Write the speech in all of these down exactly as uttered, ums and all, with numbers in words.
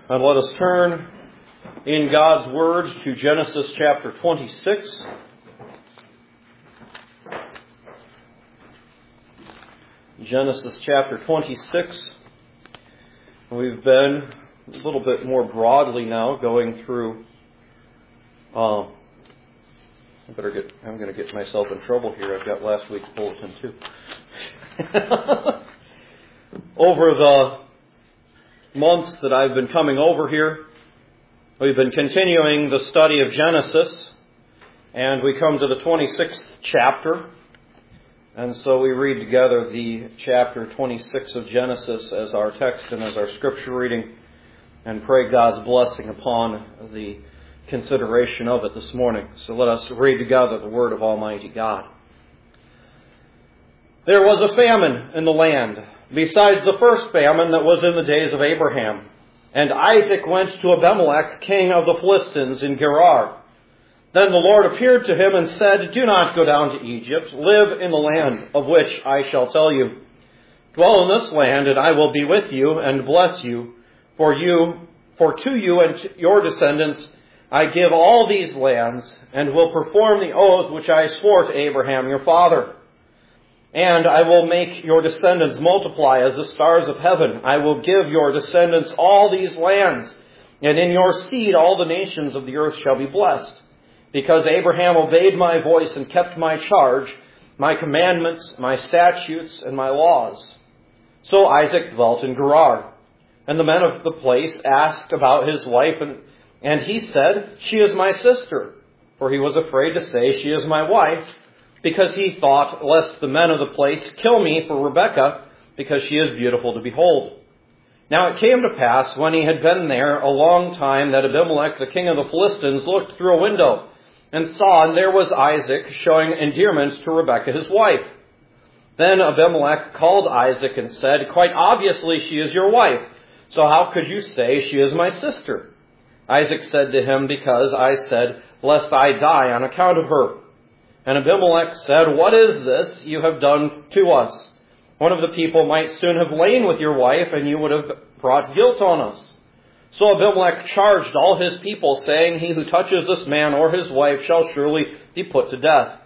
And let us turn in God's Word to Genesis chapter twenty-six. Genesis chapter twenty-six. We've been a little bit more broadly now going through. Uh, I better get. I'm going to get myself in trouble here. I've got last week's bulletin too. Over the months that I've been coming over here, we've been continuing the study of Genesis, and we come to the twenty-sixth chapter. And so we read together the chapter twenty-six of Genesis as our text and as our scripture reading, and pray God's blessing upon the consideration of it this morning. So let us read together the word of Almighty God. There was a famine in the land, besides the first famine that was in the days of Abraham. And Isaac went to Abimelech, king of the Philistines, in Gerar. Then the Lord appeared to him and said, "Do not go down to Egypt. Live in the land of which I shall tell you. Dwell in this land, and I will be with you and bless you. For you, for to you and to your descendants I give all these lands, and will perform the oath which I swore to Abraham your father. And I will make your descendants multiply as the stars of heaven. I will give your descendants all these lands, and in your seed all the nations of the earth shall be blessed. Because Abraham obeyed my voice and kept my charge, my commandments, my statutes, and my laws." So Isaac dwelt in Gerar. And the men of the place asked about his wife, and, and he said, "She is my sister." For he was afraid to say, "She is my wife," because he thought, lest the men of the place kill me for Rebekah, because she is beautiful to behold. Now it came to pass, when he had been there a long time, that Abimelech, the king of the Philistines, looked through a window, and saw, and there was Isaac showing endearment to Rebekah his wife. Then Abimelech called Isaac and said, "Quite obviously she is your wife, so how could you say she is my sister?" Isaac said to him, "Because I said, lest I die on account of her." And Abimelech said, "What is this you have done to us? One of the people might soon have lain with your wife, and you would have brought guilt on us." So Abimelech charged all his people, saying, "He who touches this man or his wife shall surely be put to death."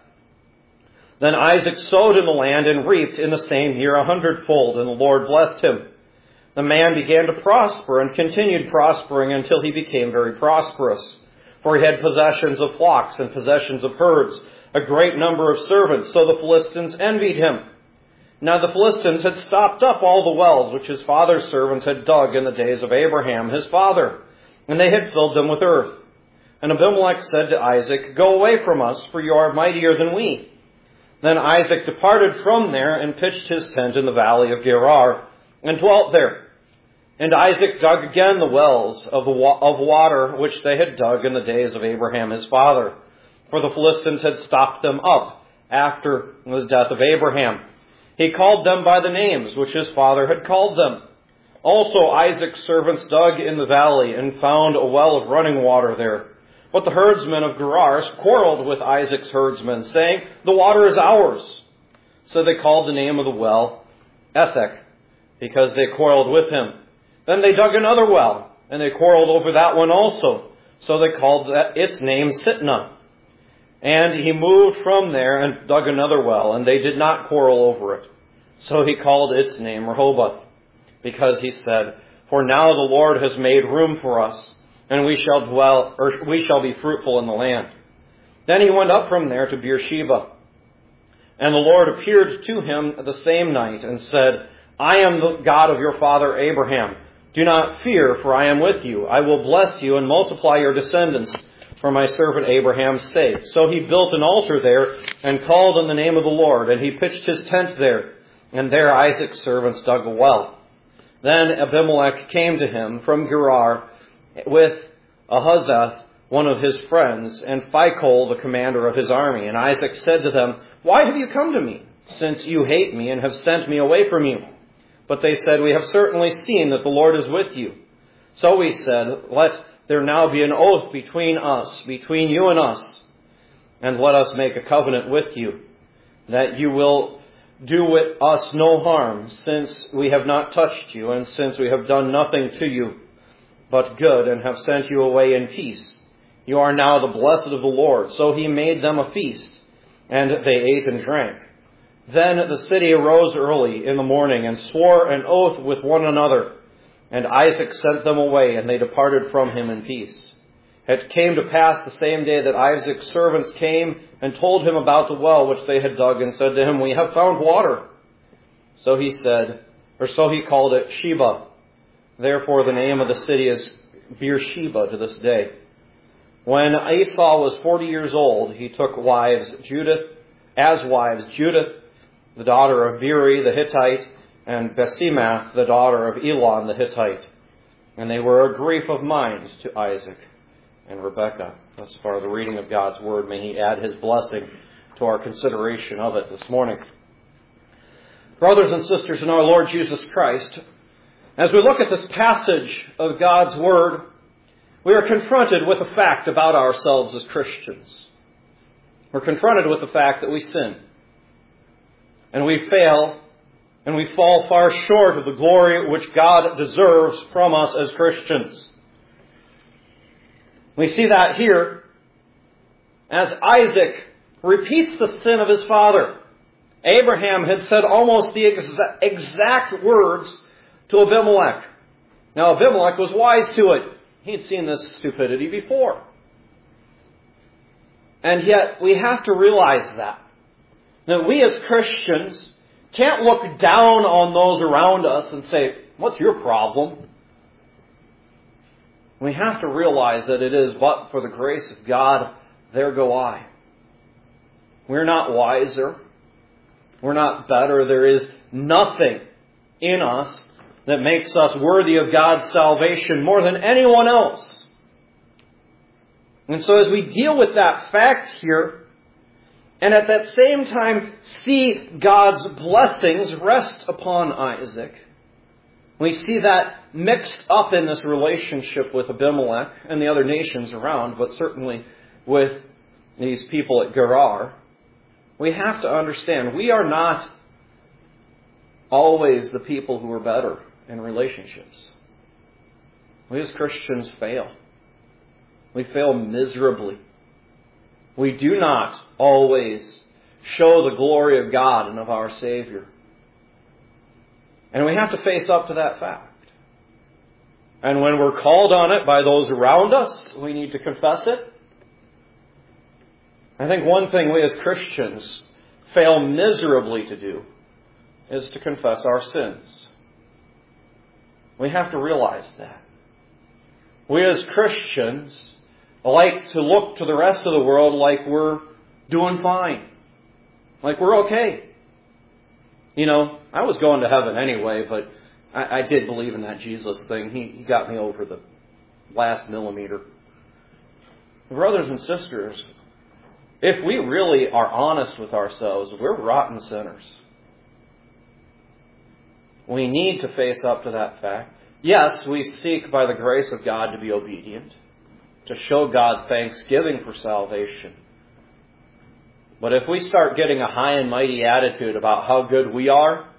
Then Isaac sowed in the land and reaped in the same year a hundredfold, and the Lord blessed him. The man began to prosper and continued prospering until he became very prosperous. For he had possessions of flocks and possessions of herds, a great number of servants, so the Philistines envied him. Now the Philistines had stopped up all the wells which his father's servants had dug in the days of Abraham his father, and they had filled them with earth. And Abimelech said to Isaac, "Go away from us, for you are mightier than we." Then Isaac departed from there and pitched his tent in the valley of Gerar, and dwelt there. And Isaac dug again the wells of, the wa- of water which they had dug in the days of Abraham his father, for the Philistines had stopped them up after the death of Abraham. He called them by the names which his father had called them. Also Isaac's servants dug in the valley and found a well of running water there. But the herdsmen of Gerar quarreled with Isaac's herdsmen, saying, "The water is ours." So they called the name of the well Esek, because they quarreled with him. Then they dug another well, and they quarreled over that one also. So they called that, its name Sitnah. And he moved from there and dug another well, and they did not quarrel over it. So he called its name Rehoboth, because he said, "For now the Lord has made room for us, and we shall dwell, or we shall be fruitful in the land." Then he went up from there to Beersheba. And the Lord appeared to him the same night and said, "I am the God of your father Abraham. Do not fear, for I am with you. I will bless you and multiply your descendants for my servant Abraham's sake." So he built an altar there and called on the name of the Lord, and he pitched his tent there, and there Isaac's servants dug a well. Then Abimelech came to him from Gerar with Ahuzzath, one of his friends, and Phicol, the commander of his army. And Isaac said to them, "Why have you come to me, since you hate me and have sent me away from you?" But they said, "We have certainly seen that the Lord is with you." So he said, "Let there now be an oath between us, between you and us, and let us make a covenant with you, that you will do with us no harm, since we have not touched you, and since we have done nothing to you. but good, and have sent you away in peace. You are now the blessed of the Lord. So he made them a feast, and they ate and drank. Then the city arose early in the morning and swore an oath with one another. And Isaac sent them away, and they departed from him in peace. It came to pass the same day that Isaac's servants came and told him about the well which they had dug, and said to him, We have found water. So he said, or so he called it Sheba. Therefore the name of the city is Beersheba to this day. When Esau was forty years old, he took wives Judith, as wives Judith, the daughter of Beeri the Hittite, and Basemath, the daughter of Elon the Hittite. And they were a grief of mind to Isaac and Rebekah. Thus far the reading of God's Word. May He add His blessing to our consideration of it this morning. Brothers and sisters in our Lord Jesus Christ, as we look at this passage of God's Word, we are confronted with a fact about ourselves as Christians. We're confronted with the fact that we sin. And we fail, and we fall far short of the glory which God deserves from us as Christians. We see that here as Isaac repeats the sin of his father. Abraham had said almost the exa- exact words to Abimelech. Now Abimelech was wise to it. He had seen this stupidity before. And yet we have to realize that. That we as Christians can't look down on those around us and say, what's your problem? We have to realize that it is but for the grace of God, there go I. We're not wiser. We're not better. There is nothing in us that makes us worthy of God's salvation more than anyone else. And so as we deal with that fact here, and at that same time see God's blessings rest upon Isaac, we see that mixed up in this relationship with Abimelech and the other nations around, but certainly with these people at Gerar. We have to understand we are not always the people who are better in relationships. We as Christians fail. We fail miserably. We do not always show the glory of God and of our Savior. And we have to face up to that fact. And when we're called on it by those around us, we need to confess it. I think one thing we as Christians fail miserably to do is to confess our sins. We have to realize that. We as Christians like to look to the rest of the world like we're doing fine. Like we're okay. You know, I was going to heaven anyway, but I, I did believe in that Jesus thing. He, he got me over the last millimeter. Brothers and sisters, if we really are honest with ourselves, we're rotten sinners. We need to face up to that fact. Yes, we seek by the grace of God to be obedient, to show God thanksgiving for salvation. But if we start getting a high and mighty attitude about how good we are,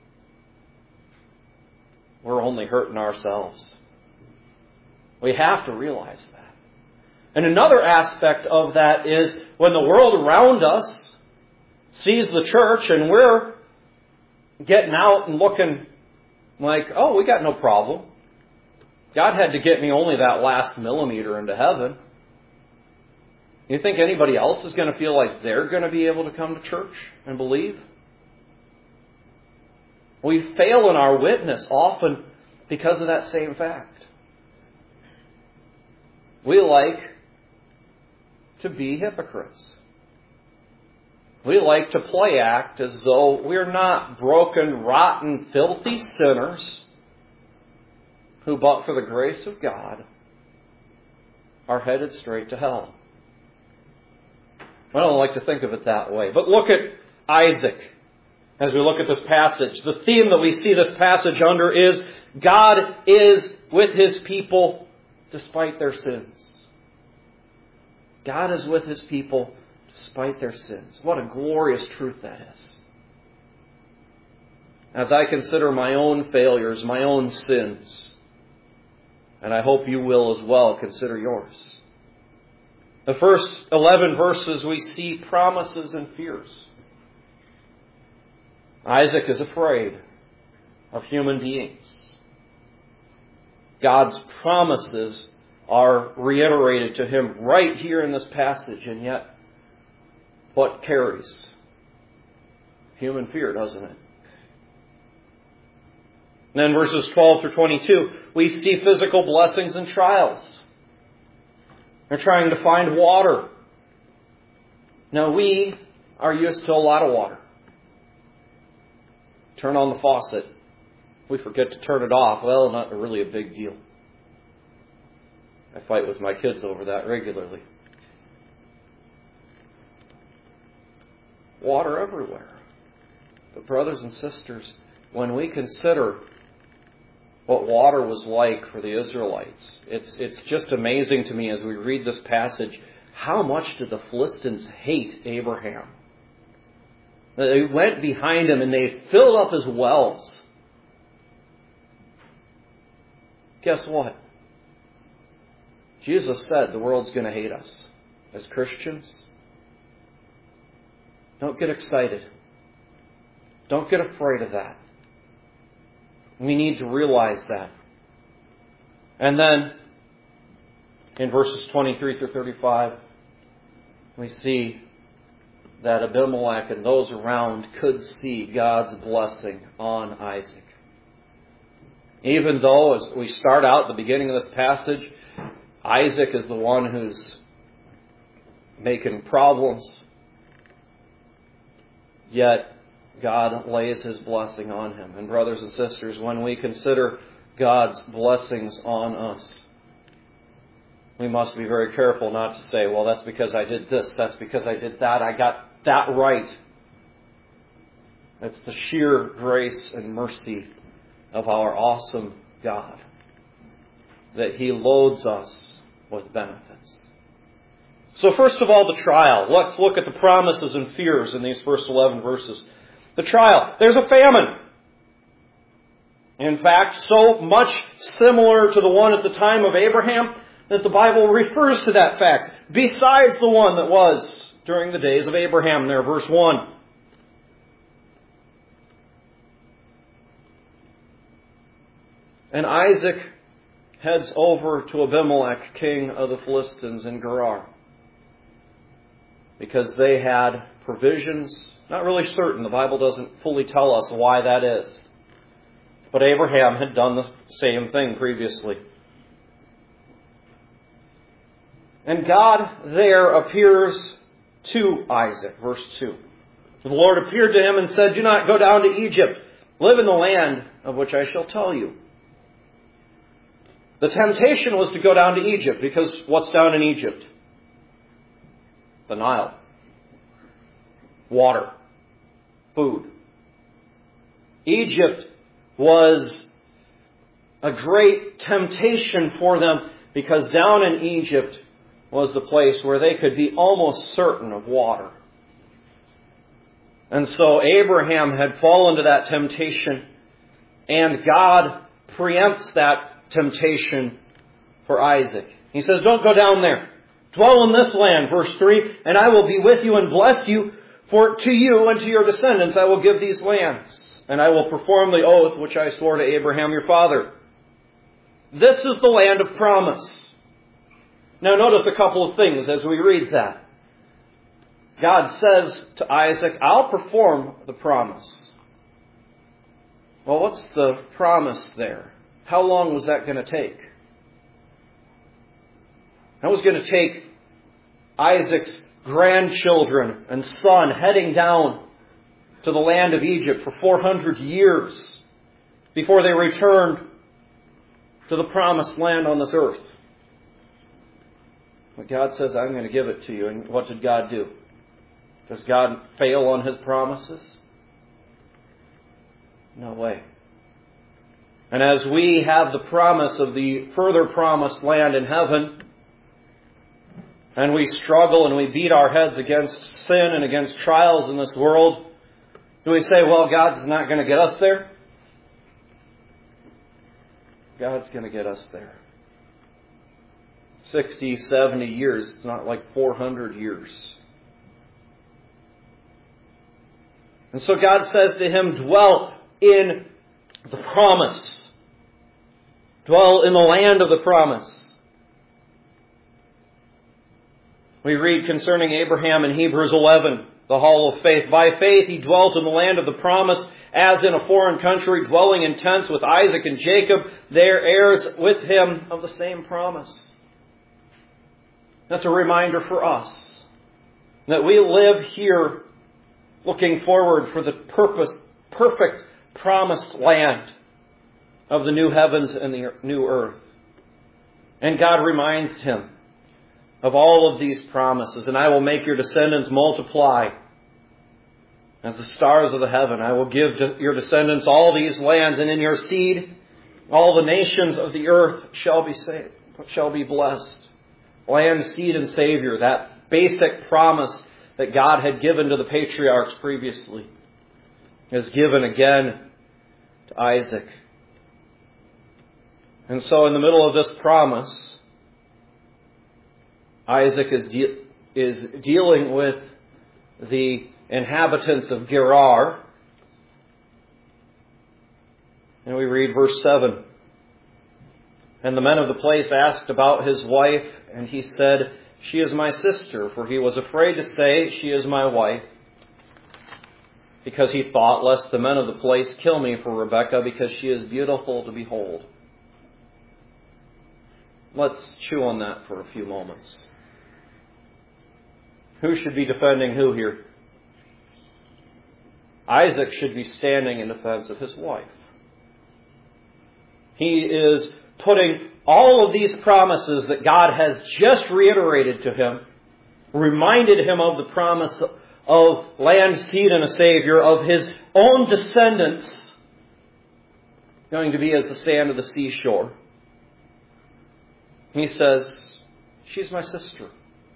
we're only hurting ourselves. We have to realize that. And another aspect of that is when the world around us sees the church and we're getting out and looking like, oh, we got no problem. God had to get me only that last millimeter into heaven. You think anybody else is going to feel like they're going to be able to come to church and believe? We fail in our witness often because of that same fact. We like to be hypocrites. We like to play act as though we're not broken, rotten, filthy sinners who, but for the grace of God, are headed straight to hell. I don't like to think of it that way. But look at Isaac as we look at this passage. The theme that we see this passage under is God is with His people despite their sins. God is with His people despite their sins. What a glorious truth that is. As I consider my own failures, my own sins, And I hope you will as well consider yours. The first eleven verses we see promises and fears. Isaac is afraid of human beings. God's promises are reiterated to him right here in this passage, and yet what carries? Human fear, doesn't it? And then verses twelve through twenty-two, we see physical blessings and trials. They're trying to find water. Now we are used to a lot of water. Turn on the faucet. We forget to turn it off. Well, not really a big deal. I fight with my kids over that regularly. Water everywhere. But brothers and sisters, when we consider what water was like for the Israelites, it's it's just amazing to me as we read this passage, how much did the Philistines hate Abraham? They went behind him and they filled up his wells. Guess what? Jesus said the world's going to hate us. As Christians, don't get excited. Don't get afraid of that. We need to realize that. And then, in verses twenty-three through thirty-five, we see that Abimelech and those around could see God's blessing on Isaac. Even though, as we start out at the beginning of this passage, Isaac is the one who's making problems, yet God lays his blessing on him. And brothers and sisters, when we consider God's blessings on us, we must be very careful not to say, well, that's because I did this, that's because I did that, I got that right. It's the sheer grace and mercy of our awesome God that He loads us with benefits. So first of all, the trial. Let's look at the promises and fears in these first eleven verses. The trial. There's a famine. In fact, so much similar to the one at the time of Abraham that the Bible refers to that fact, besides the one that was during the days of Abraham there, verse one. And Isaac heads over to Abimelech, king of the Philistines in Gerar, because they had provisions. Not really certain. The Bible doesn't fully tell us why that is. But Abraham had done the same thing previously. And God there appears to Isaac, verse two. The Lord appeared to him and said, "Do not go down to Egypt. Live in the land of which I shall tell you." The temptation was to go down to Egypt, because what's down in Egypt? The Nile. Water. Food. Egypt was a great temptation for them, because down in Egypt was the place where they could be almost certain of water. And so Abraham had fallen to that temptation, and God preempts that temptation for Isaac. He says, don't go down there. Dwell in this land, verse three, and I will be with you and bless you, for to you and to your descendants I will give these lands, and I will perform the oath which I swore to Abraham your father. This is the land of promise. Now notice a couple of things as we read that. God says to Isaac, I'll perform the promise. Well, what's the promise there? How long was that going to take? That was going to take Isaac's grandchildren and son heading down to the land of Egypt for four hundred years before they returned to the promised land on this earth. But God says, I'm going to give it to you. And what did God do? Does God fail on His promises? No way. And as we have the promise of the further promised land in heaven, and we struggle and we beat our heads against sin and against trials in this world, do we say, well, God's not going to get us there? God's going to get us there. sixty, seventy years. It's not like four hundred years. And so God says to him, dwell in the promise. Dwell in the land of the promise. We read concerning Abraham in Hebrews eleven, the hall of faith. By faith he dwelt in the land of the promise, as in a foreign country, dwelling in tents with Isaac and Jacob, their heirs with him of the same promise. That's a reminder for us that we live here looking forward for the purpose, perfect promised land of the new heavens and the new earth. And God reminds him of all of these promises. And I will make your descendants multiply as the stars of the heaven. I will give your descendants all these lands, and in your seed all the nations of the earth shall be saved, shall be blessed. Land, seed, and Savior, that basic promise that God had given to the patriarchs previously, is given again to Isaac. And so in the middle of this promise, Isaac is, de- is dealing with the inhabitants of Gerar. And we read verse seven. And the men of the place asked about his wife, and he said, she is my sister, for he was afraid to say, she is my wife, because he thought, lest the men of the place kill me for Rebekah, because she is beautiful to behold. Let's chew on that for a few moments. Who should be defending who here? Isaac should be standing in defense of his wife. He is putting all of these promises that God has just reiterated to him, reminded him of the promise of land, seed, and a Savior, of his own descendants going to be as the sand of the seashore. He says, she's my sister.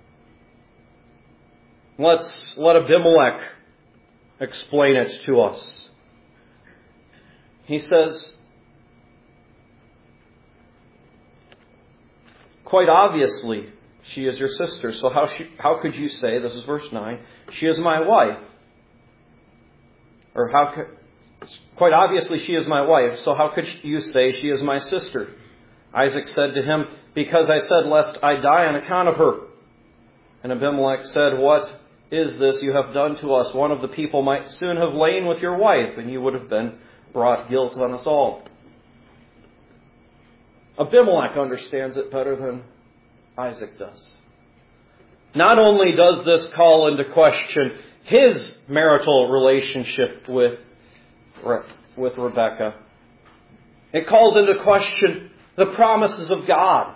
Let's let Abimelech explain it to us. He says, quite obviously, she is your sister. So how she, how could you say, this is verse nine, she is my wife? Or how could, quite obviously she is my wife, so how could you say she is my sister? Isaac said to him, because I said, lest I die on account of her. And Abimelech said, what is this you have done to us? One of the people might soon have lain with your wife, and you would have been brought guilt on us all. Abimelech understands it better than Isaac does. Not only does this call into question his marital relationship with, with Rebekah, it calls into question the promises of God.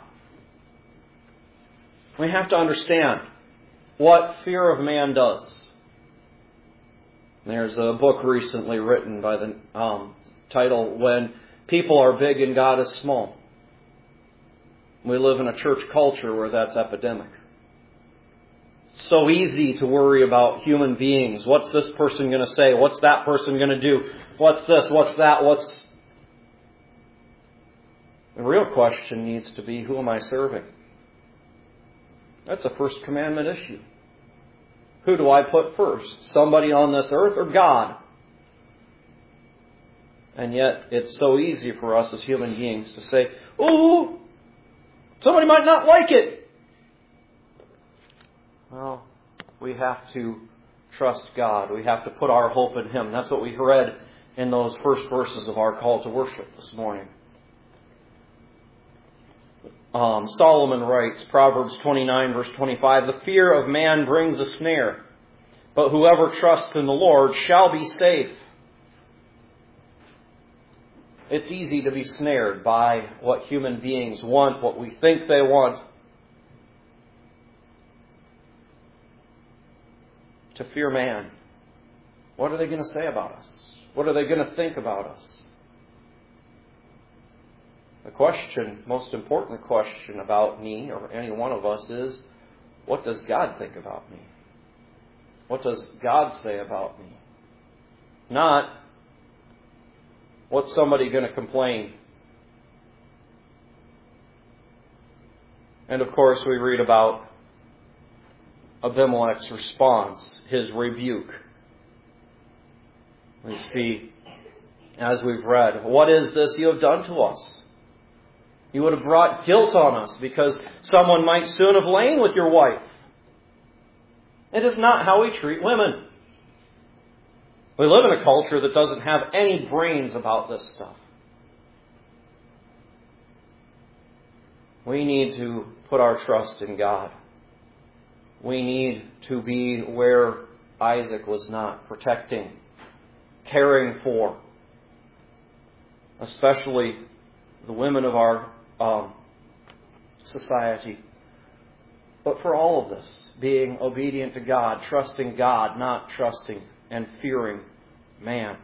We have to understand what fear of man does. There's a book recently written by the um, title, When People Are Big and God is Small. We live in a church culture where that's epidemic. It's so easy to worry about human beings. What's this person going to say? What's that person going to do? What's this? What's that? What's... The real question needs to be, who am I serving? That's a first commandment issue. Who do I put first? Somebody on this earth or God? And yet it's so easy for us as human beings to say, ooh, somebody might not like it. Well, we have to trust God. We have to put our hope in Him. That's what we read in those first verses of our call to worship this morning. Um, Solomon writes, Proverbs twenty-nine, verse twenty-five, the fear of man brings a snare, but whoever trusts in the Lord shall be safe. It's easy to be snared by what human beings want, what we think they want. To fear man. What are they going to say about us? What are they going to think about us? The question, most important question about me or any one of us is, what does God think about me? What does God say about me? Not, what's somebody going to complain? And of course we read about Abimelech's response, his rebuke. We see, as we've read, what is this you have done to us? You would have brought guilt on us because someone might soon have lain with your wife. It is not how we treat women. We live in a culture that doesn't have any brains about this stuff. We need to put our trust in God. We need to be where Isaac was not, protecting, caring for, especially the women of our um, society. But for all of this, being obedient to God, trusting God, not trusting and fearing man.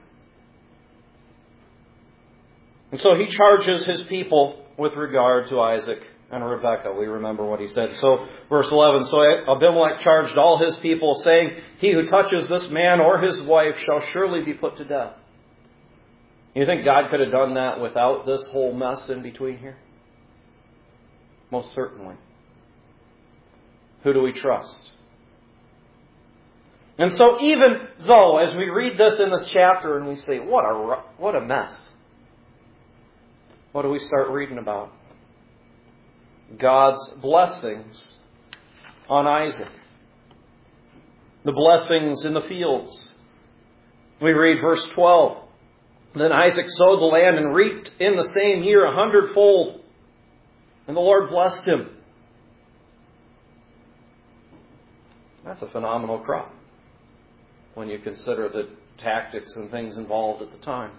And so he charges his people with regard to Isaac and Rebekah. We remember what he said. So, verse eleven, so Abimelech charged all his people, saying, he who touches this man or his wife shall surely be put to death. You think God could have done that without this whole mess in between here? Most certainly. Who do we trust? And so even though, as we read this in this chapter and we say, what a, what a mess, what do we start reading about? God's blessings on Isaac. The blessings in the fields. We read verse twelve. Then Isaac sowed the land and reaped in the same year a hundredfold. And the Lord blessed him. That's a phenomenal crop when you consider the tactics and things involved at the time.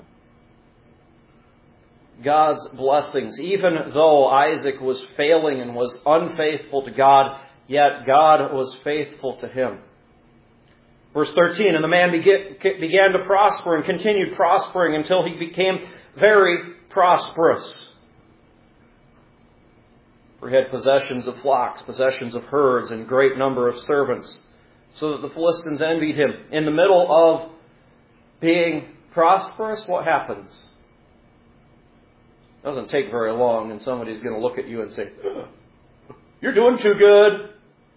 God's blessings, even though Isaac was failing and was unfaithful to God, yet God was faithful to him. Verse thirteen, and the man began to prosper and continued prospering until he became very prosperous. For he had possessions of flocks, possessions of herds, and great number of servants, so that the Philistines envied him. In the middle of being prosperous, what happens? It doesn't take very long and somebody's going to look at you and say, you're doing too good.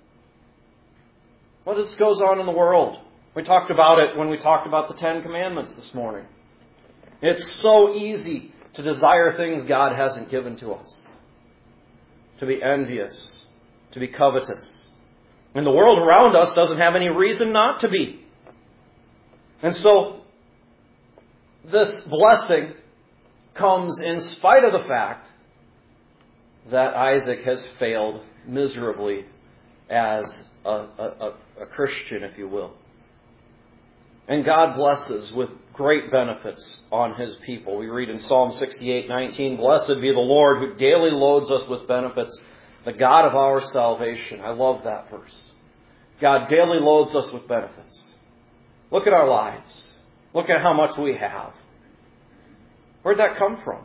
What else goes on in the world? We talked about it when we talked about the Ten Commandments this morning. It's so easy to desire things God hasn't given to us. To be envious. To be covetous. And the world around us doesn't have any reason not to be. And so, this blessing comes in spite of the fact that Isaac has failed miserably as a, a, a Christian, if you will. And God blesses with great benefits on His people. We read in Psalm sixty-eight nineteen, blessed be the Lord who daily loads us with benefits, the God of our salvation. I love that verse. God daily loads us with benefits. Look at our lives. Look at how much we have. Where'd that come from?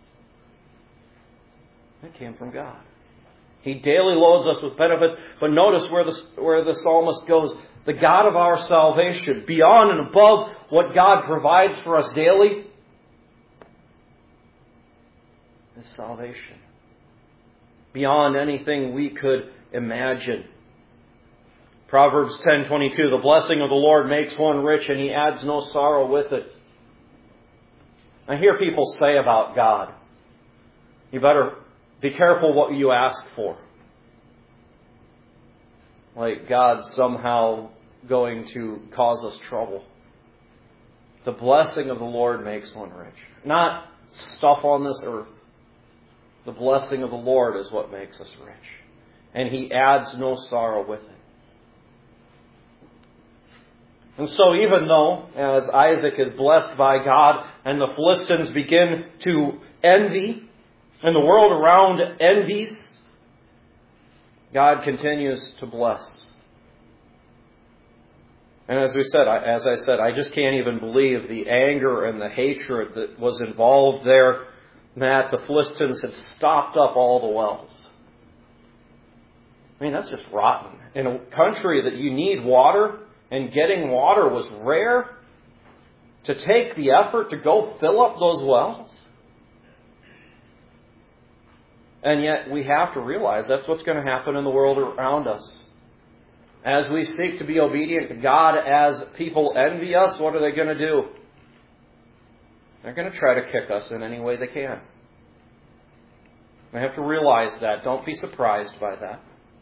It came from God. He daily loads us with benefits. But notice where the, where the psalmist goes. The God of our salvation, beyond and above what God provides for us daily, is salvation. Beyond anything we could imagine. Proverbs ten twenty-two, the blessing of the Lord makes one rich, and He adds no sorrow with it. I hear people say about God, you better be careful what you ask for. Like God's somehow going to cause us trouble. The blessing of the Lord makes one rich. Not stuff on this earth. The blessing of the Lord is what makes us rich. And He adds no sorrow with it. And so even though, as Isaac is blessed by God, and the Philistines begin to envy, and the world around envies, God continues to bless. And as we said, as I said, I just can't even believe the anger and the hatred that was involved there, that the Philistines had stopped up all the wells. I mean, that's just rotten. In a country that you need water, and getting water was rare, to take the effort to go fill up those wells. And yet we have to realize that's what's going to happen in the world around us. As we seek to be obedient to God, as people envy us, what are they going to do? They're going to try to kick us in any way they can. We have to realize that. Don't be surprised by that.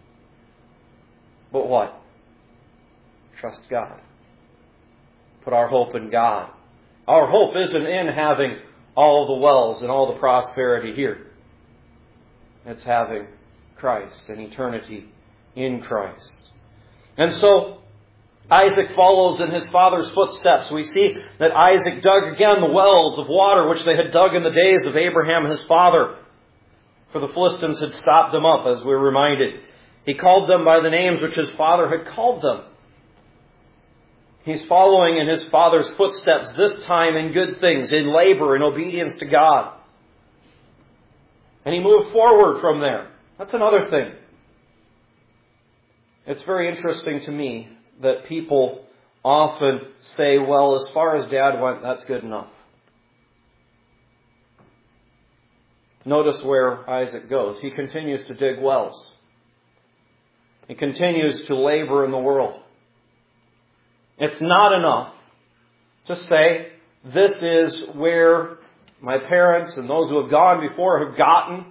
But what? Trust God. Put our hope in God. Our hope isn't in having all the wells and all the prosperity here. It's having Christ and eternity in Christ. And so, Isaac follows in his father's footsteps. We see that Isaac dug again the wells of water which they had dug in the days of Abraham his father. For the Philistines had stopped them up, as we're reminded. He called them by the names which his father had called them. He's following in his father's footsteps, this time in good things, in labor, in obedience to God. And he moved forward from there. That's another thing. It's very interesting to me that people often say, well, as far as Dad went, that's good enough. Notice where Isaac goes. He continues to dig wells. He continues to labor in the world. It's not enough to say, this is where my parents and those who have gone before have gotten.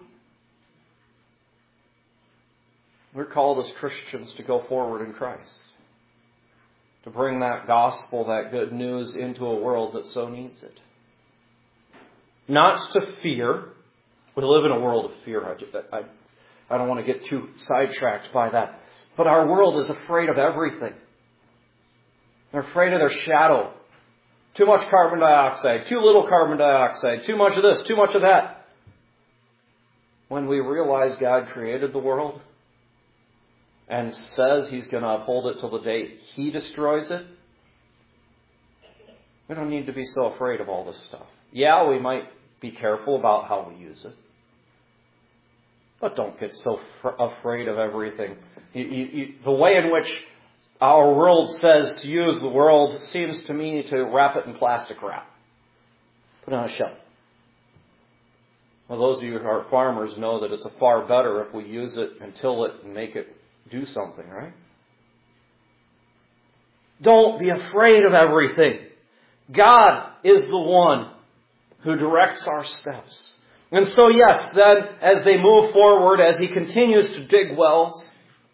We're called as Christians to go forward in Christ. To bring that gospel, that good news into a world that so needs it. Not to fear. We live in a world of fear. I, I, I don't want to get too sidetracked by that. But our world is afraid of everything. They're afraid of their shadow. Too much carbon dioxide, too little carbon dioxide, too much of this, too much of that. When we realize God created the world and says He's going to uphold it till the day He destroys it, we don't need to be so afraid of all this stuff. Yeah, we might be careful about how we use it. But don't get so fr- afraid of everything. You, you, you, the way in which our world says to use the world seems to me to wrap it in plastic wrap. Put it on a shelf. Well, those of you who are farmers know that it's a far better if we use it and till it and make it do something, right? Don't be afraid of everything. God is the one who directs our steps. And so, yes, then as they move forward, as he continues to dig wells,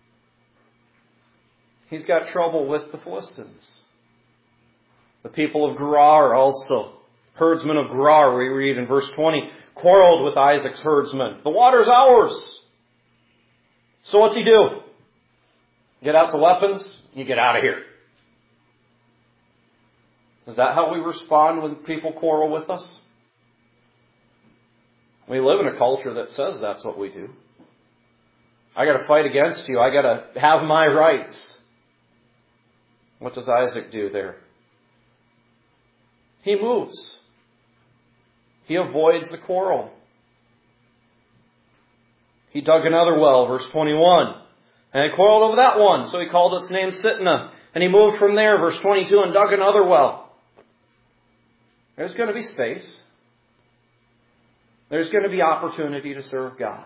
he's got trouble with the Philistines. The people of Gerar also. Herdsmen of Gerar, we read in verse twenty, quarreled with Isaac's herdsmen. The water's ours. So what's he do? Get out the weapons, you get out of here. Is that how we respond when people quarrel with us? We live in a culture that says that's what we do. I got to fight against you. I got to have my rights. What does Isaac do there? He moves. He avoids the quarrel. He dug another well, verse twenty-one. And he quarreled over that one, so he called its name Sitnah. And he moved from there, verse twenty-two, and dug another well. There's going to be space. There's going to be opportunity to serve God.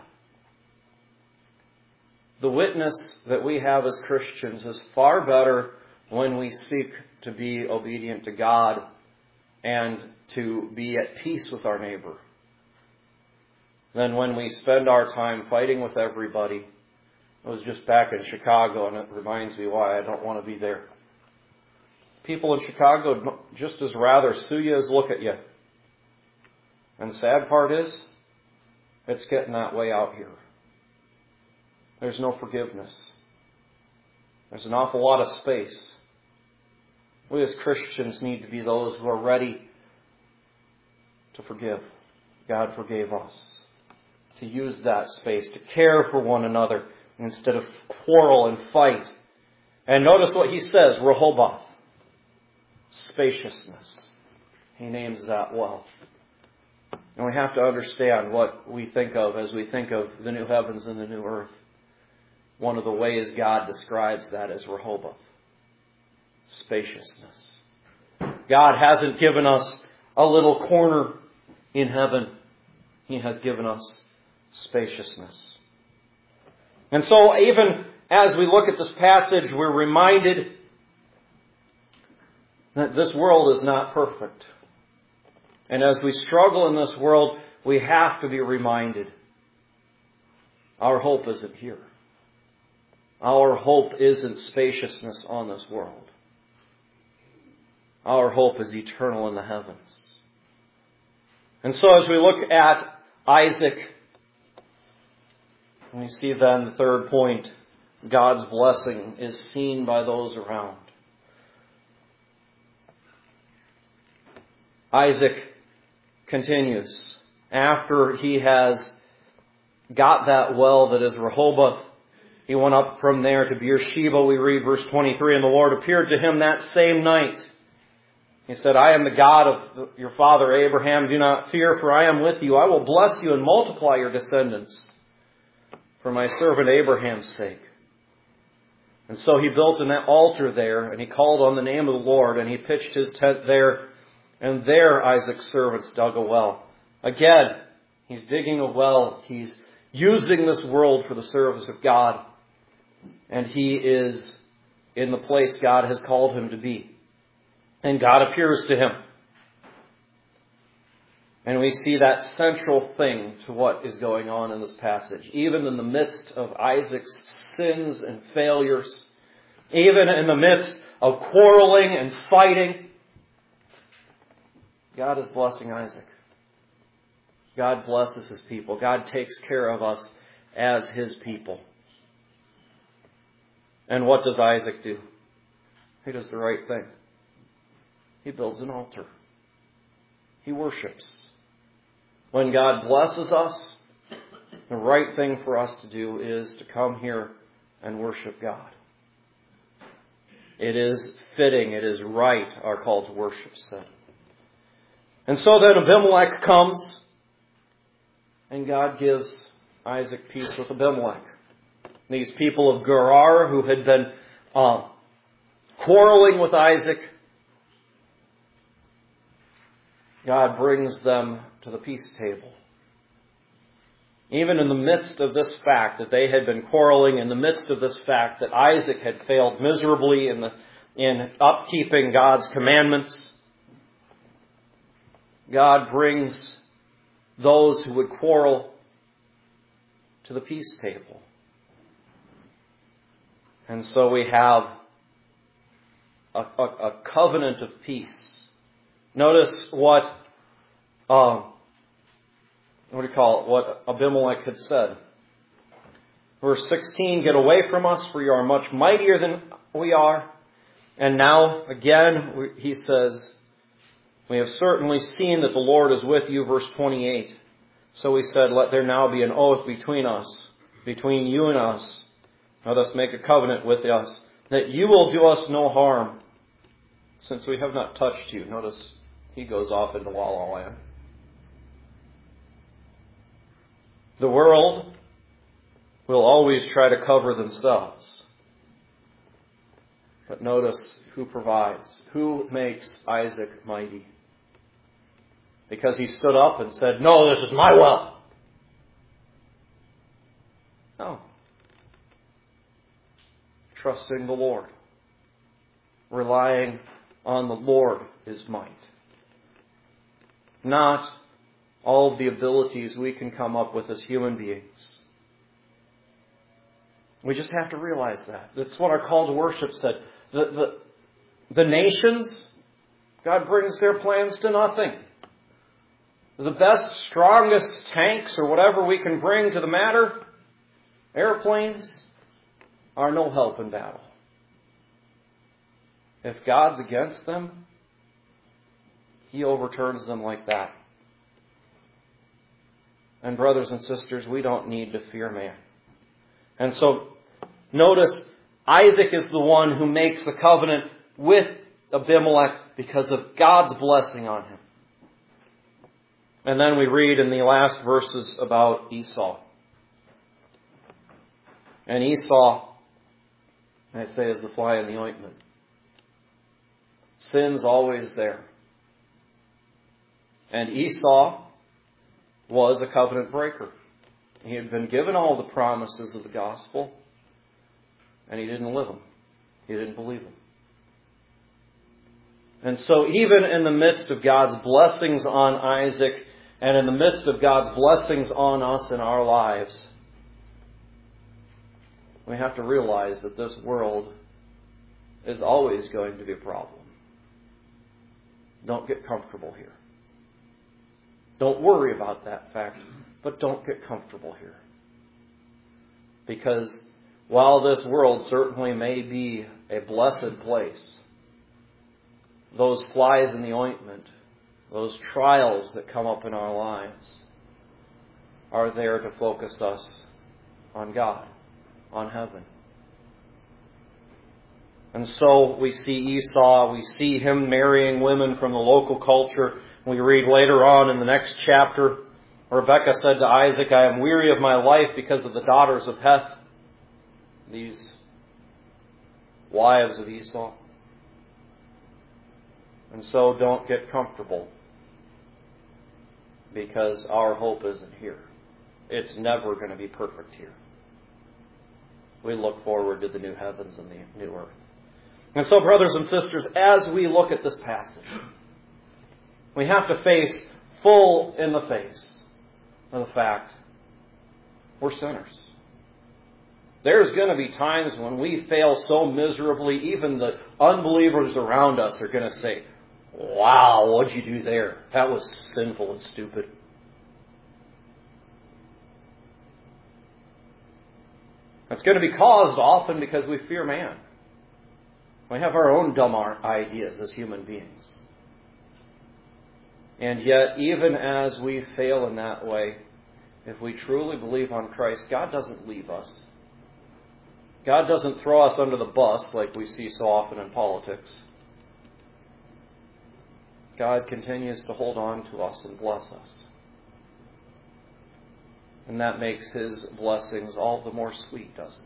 The witness that we have as Christians is far better when we seek to be obedient to God and to be at peace with our neighbor than when we spend our time fighting with everybody. I was just back in Chicago, and it reminds me why I don't want to be there. People in Chicago just as rather sue you as look at you. And the sad part is, it's getting that way out here. There's no forgiveness. There's an awful lot of space. We as Christians need to be those who are ready to forgive. God forgave us. To use that space, to care for one another instead of quarrel and fight. And notice what he says, Rehoboth. Spaciousness. He names that well. And we have to understand what we think of as we think of the new heavens and the new earth. One of the ways God describes that is Rehoboth. Spaciousness. God hasn't given us a little corner in heaven. He has given us spaciousness. And so even as we look at this passage, we're reminded that this world is not perfect. And as we struggle in this world, we have to be reminded our hope isn't here. Our hope isn't spaciousness on this world. Our hope is eternal in the heavens. And so as we look at Isaac, we see then the third point, God's blessing is seen by those around. Isaac continues. After he has got that well that is Rehoboth, he went up from there to Beersheba. We read verse twenty-three, and the Lord appeared to him that same night. He said, I am the God of your father Abraham. Do not fear, for I am with you. I will bless you and multiply your descendants for my servant Abraham's sake. And so he built an altar there, and he called on the name of the Lord, and he pitched his tent there. And there Isaac's servants dug a well. Again, he's digging a well. He's using this world for the service of God. And he is in the place God has called him to be. And God appears to him. And we see that central thing to what is going on in this passage. Even in the midst of Isaac's sins and failures, even in the midst of quarreling and fighting, God is blessing Isaac. God blesses his people. God takes care of us as his people. And what does Isaac do? He does the right thing. He builds an altar. He worships. When God blesses us, the right thing for us to do is to come here and worship God. It is fitting, it is right, our call to worship said. And so then Abimelech comes, and God gives Isaac peace with Abimelech. These people of Gerar who had been uh, quarreling with Isaac, God brings them to the peace table. Even in the midst of this fact that they had been quarreling, in the midst of this fact that Isaac had failed miserably in, the, in upkeeping God's commandments, God brings those who would quarrel to the peace table. And so we have a, a, a covenant of peace. Notice what, um, what do you call it, what Abimelech had said. Verse sixteen, get away from us, for you are much mightier than we are. And now, again, he says, we have certainly seen that the Lord is with you, verse twenty-eight. So he said, let there now be an oath between us, between you and us. Let us make a covenant with us, that you will do us no harm, since we have not touched you. Notice he goes off into La La Land. The world will always try to cover themselves. But notice who provides, who makes Isaac mighty. Because he stood up and said, no, this is my well. No. Trusting the Lord. Relying on the Lord is might. Not all of the abilities we can come up with as human beings. We just have to realize that. That's what our call to worship said. The, the, the nations, God brings their plans to nothing. The best, strongest tanks or whatever we can bring to the matter, airplanes, are no help in battle. If God's against them, He overturns them like that. And brothers and sisters, we don't need to fear man. And so, notice, Isaac is the one who makes the covenant with Abimelech because of God's blessing on him. And then we read in the last verses about Esau. And Esau, I say, is the fly in the ointment. Sin's always there. And Esau was a covenant breaker. He had been given all the promises of the gospel, and he didn't live them. He didn't believe them. And so even in the midst of God's blessings on Isaac, and in the midst of God's blessings on us in our lives, we have to realize that this world is always going to be a problem. Don't get comfortable here. Don't worry about that fact, but don't get comfortable here. Because while this world certainly may be a blessed place, those flies in the ointment, those trials that come up in our lives, are there to focus us on God, on heaven. And so we see Esau, we see him marrying women from the local culture. We read later on in the next chapter, Rebekah said to Isaac, I am weary of my life because of the daughters of Heth, these wives of Esau. And so don't get comfortable, because our hope isn't here. It's never going to be perfect here. We look forward to the new heavens and the new earth. And so, brothers and sisters, as we look at this passage, we have to face full in the face of the fact we're sinners. There's going to be times when we fail so miserably, even the unbelievers around us are going to say, wow, what'd you do there? That was sinful and stupid. It's going to be caused often because we fear man. We have our own dumb ideas as human beings. And yet, even as we fail in that way, if we truly believe on Christ, God doesn't leave us. God doesn't throw us under the bus like we see so often in politics. God continues to hold on to us and bless us. And that makes His blessings all the more sweet, doesn't it?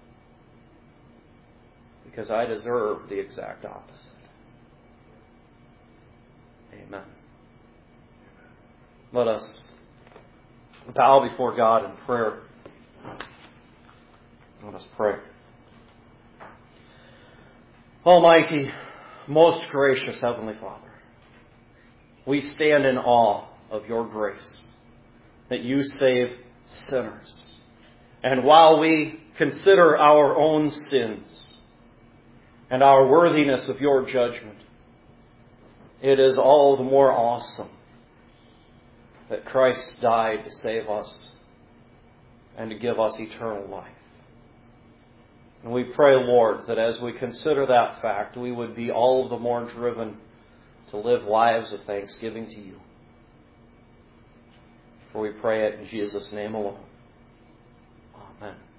Because I deserve the exact opposite. Amen. Let us bow before God in prayer. Let us pray. Almighty, most gracious Heavenly Father, we stand in awe of your grace, that you save sinners. And while we consider our own sins and our worthiness of your judgment, it is all the more awesome that Christ died to save us and to give us eternal life. And we pray, Lord, that as we consider that fact, we would be all the more driven to live lives of thanksgiving to you. For we pray it in Jesus' name alone. Amen.